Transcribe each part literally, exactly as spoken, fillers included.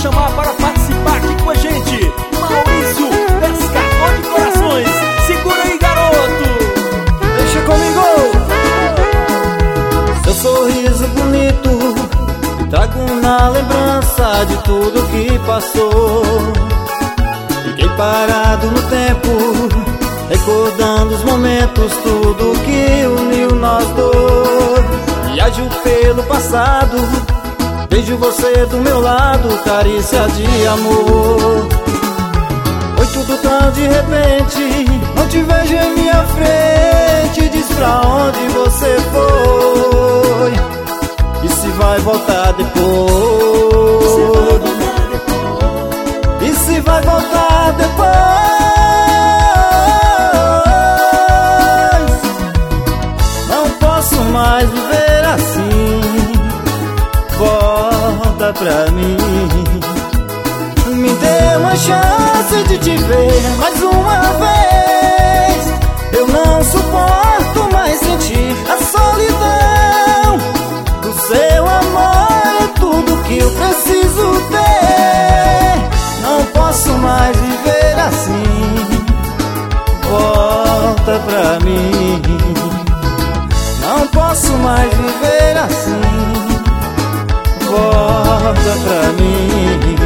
chamar para participar aqui com a gente, Maurício, pescador de corações. Segura aí, garoto. Deixa comigo. Seu sorriso bonito, trago na lembrança de tudo que passou. Fiquei parado no tempo, recordando os momentos, tudo que uniu nós dois. Viajo pelo passado, vejo você do meu lado, carícia de amor. Foi tudo tão de repente, não te vejo em minha frente. Diz pra onde você foi e se vai voltar depois. E se vai voltar depois. Não posso mais viver assim, volta pra mim. Me dê uma chance de te ver mais uma vez. Eu não suporto mais sentir a solidão. O seu amor é tudo que eu preciso ter. Não posso mais viver assim, volta pra mim. Não posso mais viver assim, volta pra mim.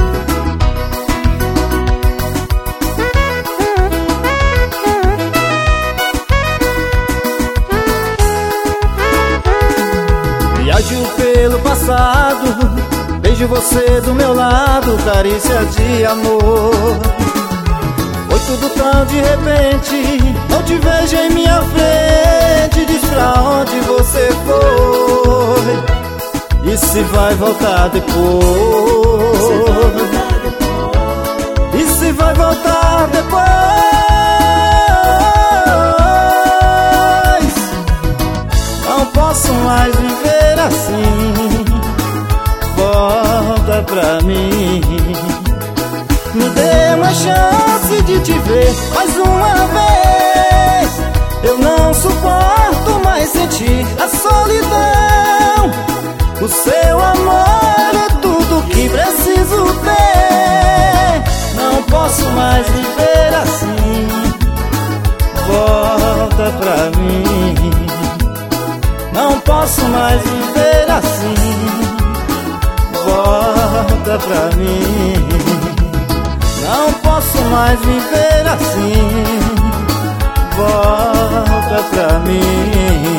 Viajo pelo passado, vejo você do meu lado, carícia de amor. Foi tudo tão de repente, não te vejo em minha frente. Diz pra onde você foi e se vai voltar depois. E se vai voltar depois. Não posso mais viver assim, volta pra mim. Me dê uma chance de te ver mais uma vez. Eu não suporto mais sentir a solidão. O seu amor é tudo que preciso ter. Não posso mais viver assim, volta pra mim. Não posso mais viver assim, volta pra mim. Não posso mais viver assim, volta pra mim.